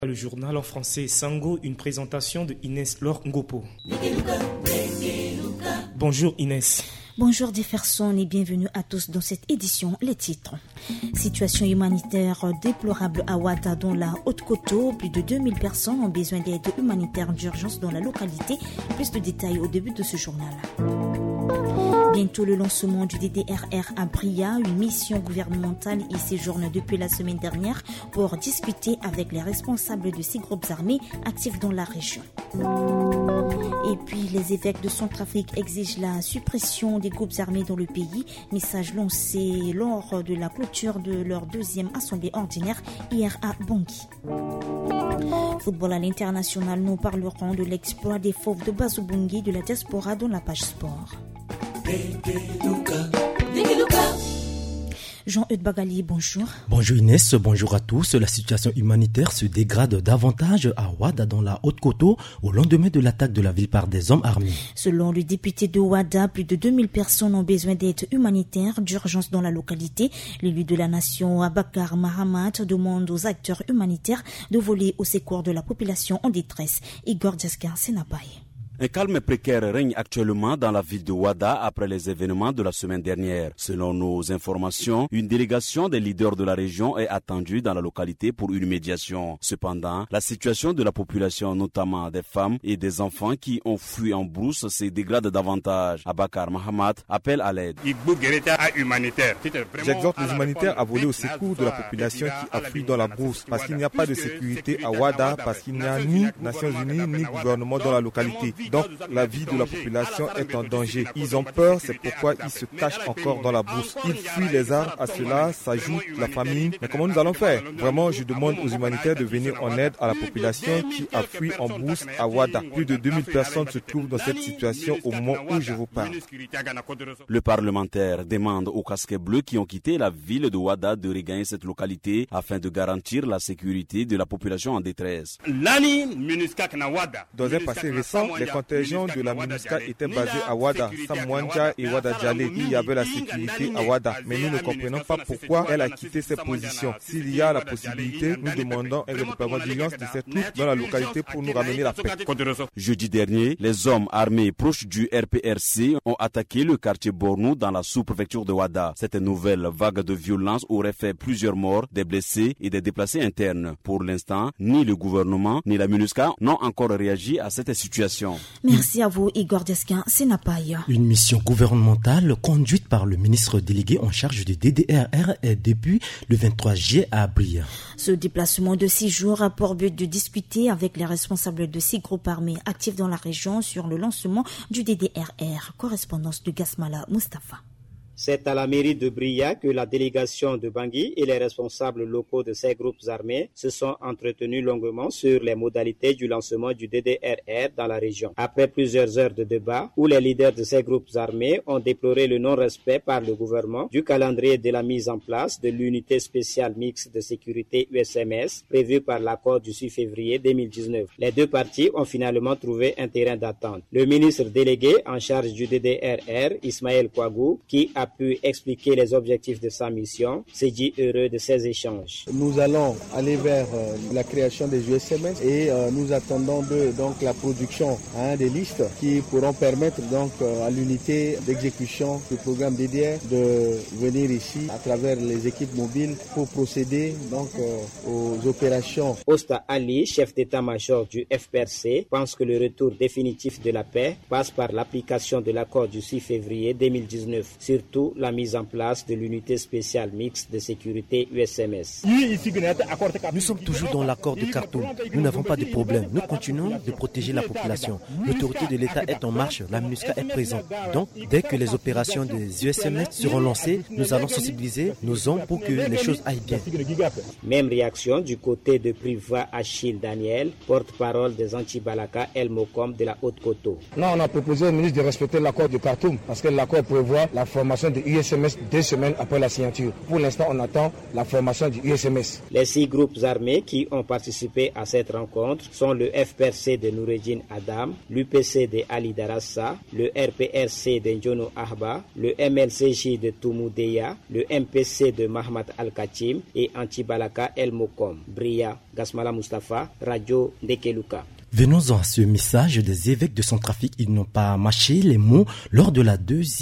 Le journal en français Sango, une présentation de Inès Laure Ngopo. Bonjour Inès. Bonjour Jefferson et bienvenue à tous dans cette édition. Les titres. Situation humanitaire déplorable à Ouada dans la Haute-Koto. Plus de 2000 personnes ont besoin d'aide humanitaire d'urgence dans la localité. Plus de détails au début de ce journal. Bientôt le lancement du DDRR à Bria, une mission gouvernementale y séjourne depuis la semaine dernière pour discuter avec les responsables de ces groupes armés actifs dans la région. Et puis les évêques de Centrafrique exigent la suppression des groupes armés dans le pays, message lancé lors de la clôture de leur deuxième assemblée ordinaire hier à Bangui. Football à l'international, nous parlerons de l'exploit des fauves de Bazubungi de la diaspora dans la page sport. Jean-Eudes Bagali, bonjour. Bonjour Inès, bonjour à tous. La situation humanitaire se dégrade davantage à Ouada dans la Haute-Koto au lendemain de l'attaque de la ville par des hommes armés. Selon le député de Ouada, plus de 2000 personnes ont besoin d'aide humanitaire d'urgence dans la localité. L'élu de la nation, Abakar Mahamat, demande aux acteurs humanitaires de voler au secours de la population en détresse. Igor Djaskar Senapaye. Un calme précaire règne actuellement dans la ville de Ouada après les événements de la semaine dernière. Selon nos informations, une délégation des leaders de la région est attendue dans la localité pour une médiation. Cependant, la situation de la population, notamment des femmes et des enfants qui ont fui en brousse, se dégrade davantage. Abakar Mahamat appelle à l'aide. J'exhorte les humanitaires à voler au secours de la population qui a fui dans la brousse parce qu'il n'y a pas de sécurité à Ouada, parce qu'il n'y a ni Nations Unies ni gouvernement dans la localité. Donc, la vie de la population est en danger. Ils ont peur, c'est pourquoi ils se cachent encore dans la brousse. Ils fuient les armes, à cela s'ajoute la famine. Mais comment nous allons faire? Vraiment, je demande aux humanitaires de venir en aide à la population qui a fui en brousse à Ouada. Plus de 2000 personnes se trouvent dans cette situation au moment où je vous parle. Le parlementaire demande aux casquets bleus qui ont quitté la ville de Ouada de regagner cette localité afin de garantir la sécurité de la population en détresse. Dans un passé récent, les contingents de la MINUSCA étaient basés à Ouada, Samouanja et Ouada Djalé. Il y avait la sécurité à Ouada, mais nous ne comprenons pas pourquoi elle a quitté ses positions. S'il y a la possibilité, nous demandons un redéploiement d'urgence de cette troupes dans la localité pour nous ramener la paix. Jeudi dernier, les hommes armés proches du RPRC ont attaqué le quartier Bornou dans la sous-préfecture de Ouada. Cette nouvelle vague de violence aurait fait plusieurs morts, des blessés et des déplacés internes. Pour l'instant, ni le gouvernement ni la MINUSCA n'ont encore réagi à cette situation. Merci à vous, Igor Deskin Senapaye. Une mission gouvernementale conduite par le ministre délégué en charge du DDRR est depuis le 23 juillet à Bria. Ce déplacement de 6 jours a pour but de discuter avec les responsables de 6 groupes armés actifs dans la région sur le lancement du DDRR. Correspondance de Gasmala Mustafa. C'est à la mairie de Bria que la délégation de Bangui et les responsables locaux de ces groupes armés se sont entretenus longuement sur les modalités du lancement du DDRR dans la région. Après plusieurs heures de débat, où les leaders de ces groupes armés ont déploré le non-respect par le gouvernement du calendrier de la mise en place de l'unité spéciale mixte de sécurité USMS prévue par l'accord du 6 février 2019. Les deux parties ont finalement trouvé un terrain d'attente. Le ministre délégué en charge du DDRR, Ismaël Kouagou, qui a pu expliquer les objectifs de sa mission, s'est dit heureux de ces échanges. Nous allons aller vers la création des USMS et nous attendons donc la production des listes qui pourront permettre donc à l'unité d'exécution du programme DDR de venir ici à travers les équipes mobiles pour procéder donc aux opérations. Osta Ali, chef d'état-major du FPRC, pense que le retour définitif de la paix passe par l'application de l'accord du 6 février 2019, surtout la mise en place de l'unité spéciale mixte de sécurité USMS. Nous sommes toujours dans l'accord de Khartoum. Nous n'avons pas de problème. Nous continuons de protéger la population. L'autorité de l'État est en marche. La MINUSCA est présente. Donc, dès que les opérations des USMS seront lancées, nous allons sensibiliser nos hommes pour que les choses aillent bien. Même réaction du côté de Priva Achille Daniel, porte-parole des Anti-Balaka El Mokom de la Haute-Koto. Non, on a proposé au ministre de respecter l'accord de Khartoum parce que l'accord prévoit la formation formation de USMS 2 semaines après la signature. Pour l'instant, on attend la formation du USMS. Les 6 groupes armés qui ont participé à cette rencontre sont le FPRC de Noureddine Adam, l'UPC de Ali Darassa, le RPRC de Njono Ahba, le MLCJ de Toumou Deya, le MPC de Mahmat Al-Kachim et Antibalaka El Mokom. Bria, Gasmala Mustafa, Radio Ndekeluka. Venons-en à ce message des évêques de Centrafrique. Ils n'ont pas mâché les mots lors de la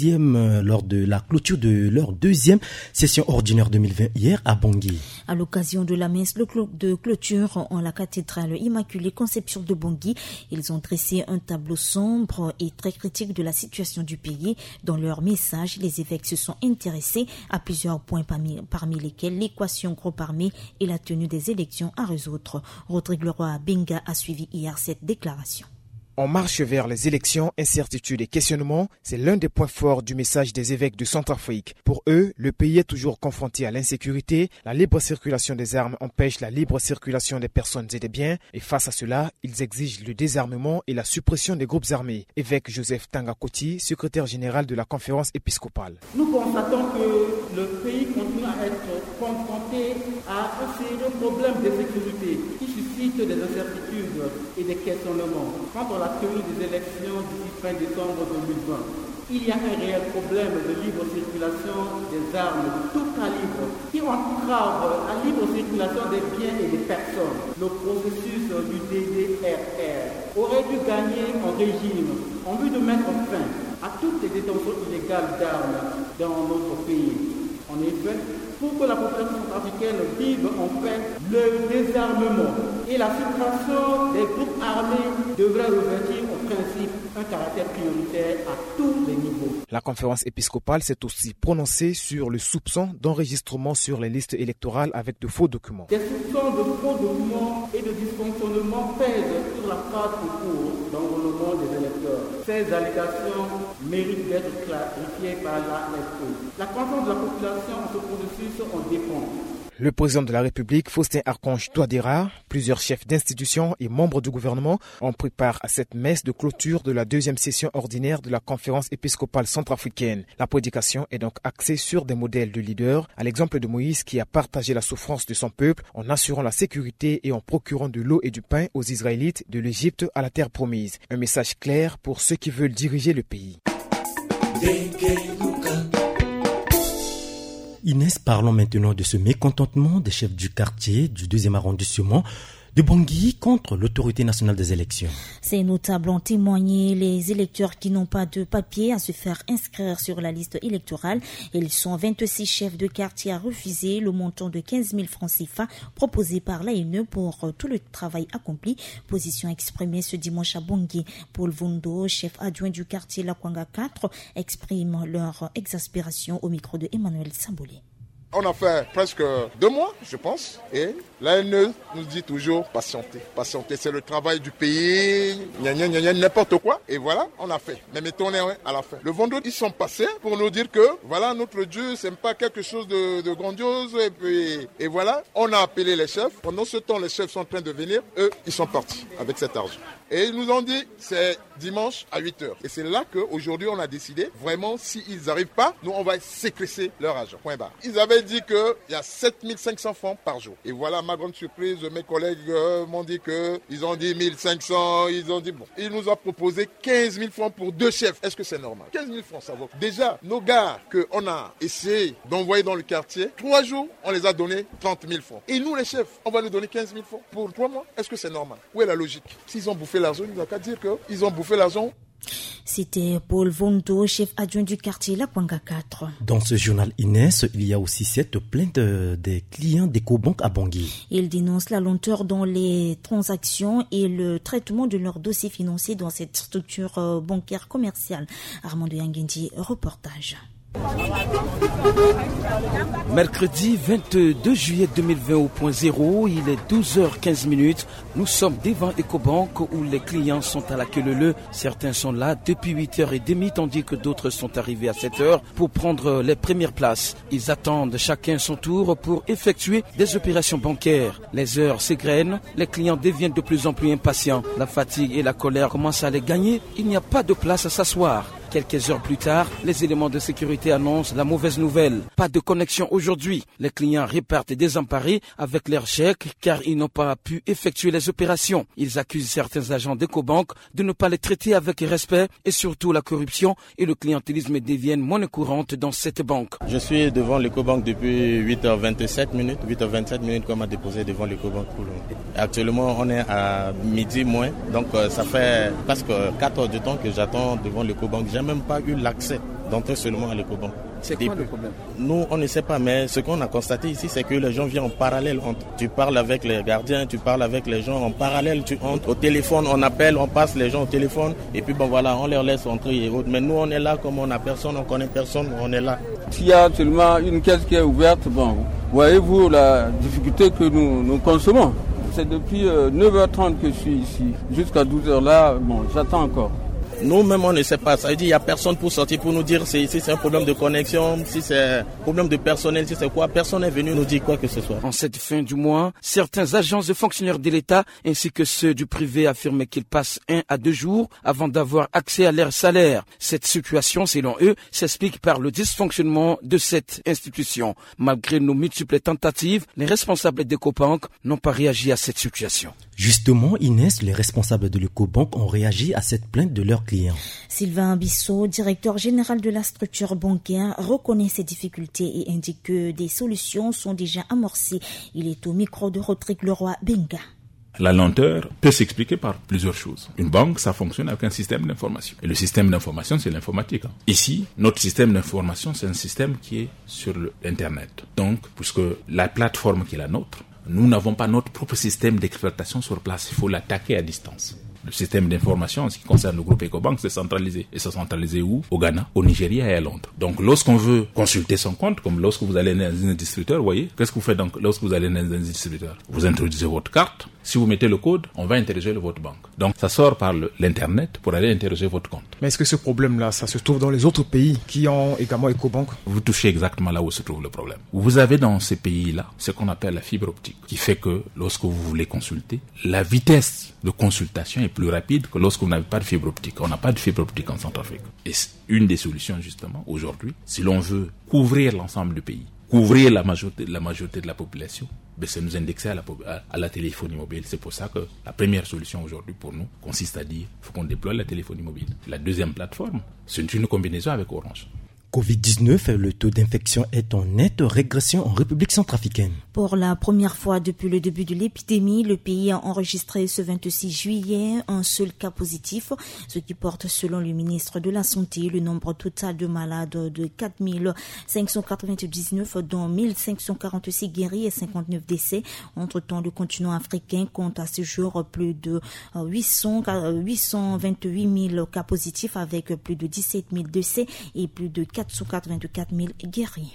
clôture de leur deuxième session ordinaire 2020 hier à Bangui. À l'occasion de la messe de clôture en la cathédrale Immaculée Conception de Bangui, ils ont dressé un tableau sombre et très critique de la situation du pays. Dans leur message, les évêques se sont intéressés à plusieurs points parmi lesquels l'équation groupe armé et la tenue des élections à résoudre. Rodrigue Leroy Benga a suivi hier cette déclaration. On marche vers les élections, incertitudes et questionnements, c'est l'un des points forts du message des évêques de Centrafrique. Pour eux, le pays est toujours confronté à l'insécurité, la libre circulation des armes empêche la libre circulation des personnes et des biens, et face à cela, ils exigent le désarmement et la suppression des groupes armés. Évêque Joseph Tangakoti, secrétaire général de la conférence épiscopale. Nous constatons que le pays continue à être confronté à un sérieux problème de sécurité qui suscite des incertitudes et des questionnements. Quant à la tenue des élections d'ici fin décembre 2020, il y a un réel problème de libre circulation des armes de tout calibre qui entrave la libre circulation des biens et des personnes. Le processus du DDRR aurait dû gagner en régime en vue de mettre fin à toutes les détentions illégales d'armes dans notre pays. En effet, pour que la population centrafricaine vive en paix, le désarmement et la suppression des groupes armés devraient revêtir au principe un caractère prioritaire à tous les niveaux. La conférence épiscopale s'est aussi prononcée sur le soupçon d'enregistrement sur les listes électorales avec de faux documents. Des soupçons de faux documents et de dysfonctionnement pèsent sur la phase en cours d'enrôlement des électeurs. Ces allégations méritent d'être clarifiées par l'AFE. La confiance de la population en ce processus en dépend. Le président de la République, Faustin Archange Touadéra, plusieurs chefs d'institutions et membres du gouvernement ont pris part à cette messe de clôture de la deuxième session ordinaire de la conférence épiscopale centrafricaine. La prédication est donc axée sur des modèles de leaders, à l'exemple de Moïse qui a partagé la souffrance de son peuple en assurant la sécurité et en procurant de l'eau et du pain aux Israélites de l'Égypte à la terre promise. Un message clair pour ceux qui veulent diriger le pays. Inès, parlons maintenant de ce mécontentement des chefs du quartier du 2e arrondissement de Bangui contre l'autorité nationale des élections. Ces notables ont témoigné les électeurs qui n'ont pas de papier à se faire inscrire sur la liste électorale. Ils sont 26 chefs de quartier à refuser le montant de 15 000 francs CFA proposé par l'ANE pour tout le travail accompli. Position exprimée ce dimanche à Bangui. Paul Vundo, chef adjoint du quartier Lakwanga 4, exprime leur exaspération au micro de Emmanuel Sambolé. On a fait presque 2 mois, je pense, et l'ANE nous dit toujours patienter. Patienter, c'est le travail du pays, n'importe quoi, et voilà, on a fait. Mais mettons-les à la fin. Le vendredi, ils sont passés pour nous dire que, voilà, notre Dieu, c'est pas quelque chose de grandiose, et voilà, on a appelé les chefs. Pendant ce temps, les chefs sont en train de venir, eux, ils sont partis avec cet argent. Et ils nous ont dit, c'est dimanche à 8h. Et c'est là qu'aujourd'hui, on a décidé, vraiment, s'ils n'arrivent pas, nous, on va séquestrer leur argent. Point barre. Ils avaient dit qu'il y a 7500 francs par jour. Et voilà, ma grande surprise, mes collègues m'ont dit qu'ils ont dit 1500, ils ont dit bon. Il nous a proposé 15 000 francs pour 2 chefs. Est-ce que c'est normal? 15 000 francs, ça vaut. Déjà, nos gars qu'on a essayé d'envoyer dans le quartier, 3 jours, on les a donné 30 000 francs. Et nous, les chefs, on va nous donner 15 000 francs pour 3 mois. Est-ce que c'est normal? Où est la logique? S'ils ont bouffé l'argent, il n'y a qu'à dire qu'ils ont bouffé l'argent. C'était Paul Vondo, chef adjoint du quartier Lakwanga 4. Dans ce journal Inès, il y a aussi cette plainte des clients d'Ecobank à Bangui. Ils dénoncent la lenteur dans les transactions et le traitement de leurs dossiers financiers dans cette structure bancaire commerciale. Armando Yangendi, reportage. Mercredi 22 juillet 2020 au point zéro, il est 12h15. Nous sommes devant Ecobank où les clients sont à la queue leu. Certains sont là depuis 8h30 tandis que d'autres sont arrivés à 7h pour prendre les premières places. Ils attendent chacun son tour pour effectuer des opérations bancaires. Les heures s'égrènent, les clients deviennent de plus en plus impatients. La fatigue et la colère commencent à les gagner. Il n'y a pas de place à s'asseoir. Quelques heures plus tard, les éléments de sécurité annoncent la mauvaise nouvelle. Pas de connexion aujourd'hui. Les clients repartent désemparés avec leurs chèques car ils n'ont pas pu effectuer les opérations. Ils accusent certains agents d'Ecobank de ne pas les traiter avec respect et surtout la corruption et le clientélisme deviennent monnaie courante dans cette banque. Je suis devant l'Ecobank depuis 8h27 minutes qu'on m'a déposé devant l'Ecobank. Actuellement, on est à midi moins, donc ça fait presque 4 heures de temps que j'attends devant l'Ecobank. J'ai même pas eu l'accès d'entrer seulement à l'Ecobank. C'est quoi le problème? Nous, on ne sait pas, mais ce qu'on a constaté ici, c'est que les gens viennent en parallèle. Tu parles avec les gardiens, tu parles avec les gens en parallèle, tu entres au téléphone, on appelle, on passe les gens au téléphone, et puis bon voilà, on leur laisse entrer et autres. Mais nous, on est là comme on n'a personne, on connaît personne, on est là. S'il y a seulement une caisse qui est ouverte, bon, voyez-vous la difficulté que nous consommons. C'est depuis 9h30 que je suis ici. Jusqu'à 12h là, bon, j'attends encore. Nous-mêmes, on ne sait pas. Ça veut dire qu'il n'y a personne pour sortir pour nous dire si c'est un problème de connexion, si c'est un problème de personnel, si c'est quoi. Personne n'est venu nous dire quoi que ce soit. En cette fin du mois, certains agences et fonctionnaires de l'État ainsi que ceux du privé affirment qu'ils passent 1 à 2 jours avant d'avoir accès à leur salaire. Cette situation, selon eux, s'explique par le dysfonctionnement de cette institution. Malgré nos multiples tentatives, les responsables d'Ecobank n'ont pas réagi à cette situation. Justement, Inès, les responsables de l'Ecobank ont réagi à cette plainte de leurs clients. Sylvain Bissot, directeur général de la structure bancaire, reconnaît ces difficultés et indique que des solutions sont déjà amorcées. Il est au micro de Rodrigue Leroy Benga. La lenteur peut s'expliquer par plusieurs choses. Une banque, ça fonctionne avec un système d'information. Et le système d'information, c'est l'informatique. Ici, notre système d'information, c'est un système qui est sur l'Internet. Donc, puisque la plateforme qui est la nôtre, nous n'avons pas notre propre système d'exploitation sur place. Il faut l'attaquer à distance. Le système d'information, en ce qui concerne le groupe Ecobank, c'est centralisé. Et c'est centralisé où? Au Ghana, au Nigeria et à Londres. Donc, lorsqu'on veut consulter son compte, comme lorsque vous allez dans un distributeur, vous voyez, qu'est-ce que vous faites donc lorsque vous allez dans un distributeur? Vous introduisez votre carte. Si vous mettez le code, on va interroger votre banque. Donc, ça sort par l'Internet pour aller interroger votre compte. Mais est-ce que ce problème-là, ça se trouve dans les autres pays qui ont également Ecobank? Vous touchez exactement là où se trouve le problème. Vous avez dans ces pays-là ce qu'on appelle la fibre optique, qui fait que lorsque vous voulez consulter, la vitesse de consultation est plus rapide que lorsque vous n'avez pas de fibre optique. On n'a pas de fibre optique en Centrafrique. Et une des solutions, justement, aujourd'hui, si l'on veut couvrir l'ensemble du pays, couvrir la majorité de la population, c'est nous indexer à la téléphonie mobile. C'est pour ça que la première solution aujourd'hui pour nous consiste à dire qu'il faut qu'on déploie la téléphonie mobile. La deuxième plateforme, c'est une combinaison avec Orange. Covid-19, le taux d'infection est en nette régression en République centrafricaine. Pour la première fois depuis le début de l'épidémie, le pays a enregistré ce 26 juillet un seul cas positif, ce qui porte, selon le ministre de la Santé, le nombre total de malades de 4599, dont 1546 guéris et 59 décès. Entre-temps, le continent africain compte à ce jour plus de 828 000 cas positifs avec plus de 17 000 décès et plus de 484 000 guéris.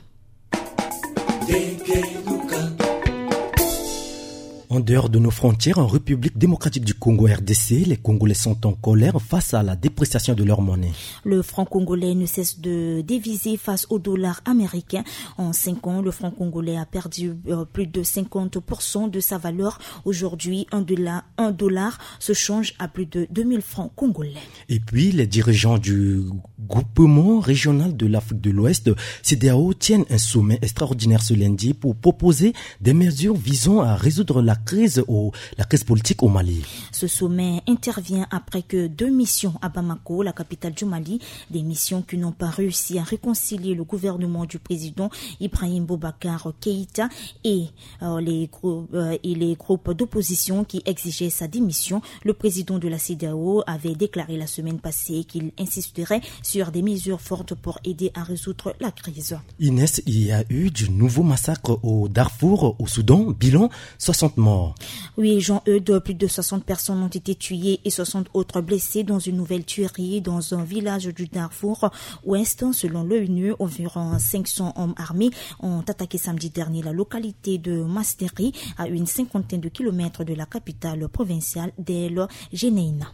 En dehors de nos frontières, en République démocratique du Congo RDC, les Congolais sont en colère face à la dépréciation de leur monnaie. Le franc congolais ne cesse de déviser face au dollar américain. En 5 ans, le franc congolais a perdu plus de 50% de sa valeur. Aujourd'hui, un dollar se change à plus de 2000 francs congolais. Et puis, les dirigeants du groupement régional de l'Afrique de l'Ouest, CEDEAO, tiennent un sommet extraordinaire ce lundi pour proposer des mesures visant à résoudre la crise politique au Mali. Ce sommet intervient après que 2 missions à Bamako, la capitale du Mali, des missions qui n'ont pas réussi à réconcilier le gouvernement du président Ibrahim Boubacar Keïta et les groupes d'opposition qui exigeaient sa démission. Le président de la CEDEAO avait déclaré la semaine passée qu'il insisterait sur des mesures fortes pour aider à résoudre la crise. Inès, il y a eu de nouveaux massacres au Darfour, au Soudan, bilan 60 morts. Oui, Jean-Eudes, plus de 60 personnes ont été tuées et 60 autres blessées dans une nouvelle tuerie dans un village du Darfour Ouest. Selon l'ONU, environ 500 hommes armés ont attaqué samedi dernier la localité de Masteri, à une 50aine de kilomètres de la capitale provinciale d'El Geneina.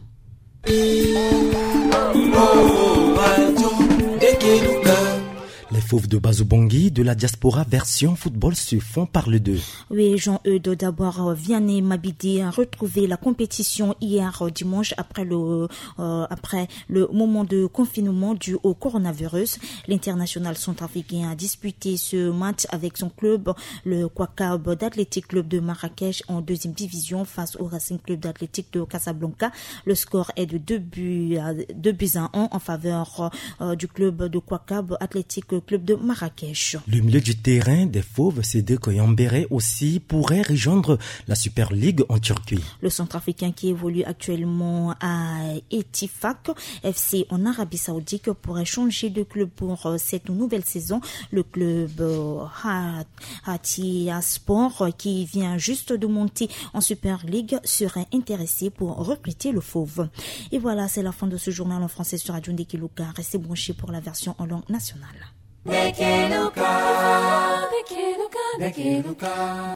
Les fauves de Bazou-Bangui de la diaspora version football se font parler d'eux. Oui, Jean-Eudes, d'abord, Vianney Mabidi a retrouvé la compétition hier dimanche après le moment de confinement dû au coronavirus. L'international centrafricain a disputé ce match avec son club, le Kwakab d'Athletic Club de Marrakech en deuxième division face au Racing Club d'Athletic de Casablanca. Le score est de 2 buts à 1 en faveur du club de Kwakab Athletic Club de Marrakech. Le milieu du terrain des fauves, Sédé Koyambere aussi, pourrait rejoindre la Super League en Turquie. Le centrafricain qui évolue actuellement à Etifak FC en Arabie Saoudite pourrait changer de club pour cette nouvelle saison. Le club Hatia Sport, qui vient juste de monter en Super League, serait intéressé pour recruter le fauve. Et voilà, c'est la fin de ce journal en français sur Radio Ndekiluka. Restez branchés pour la version en langue nationale.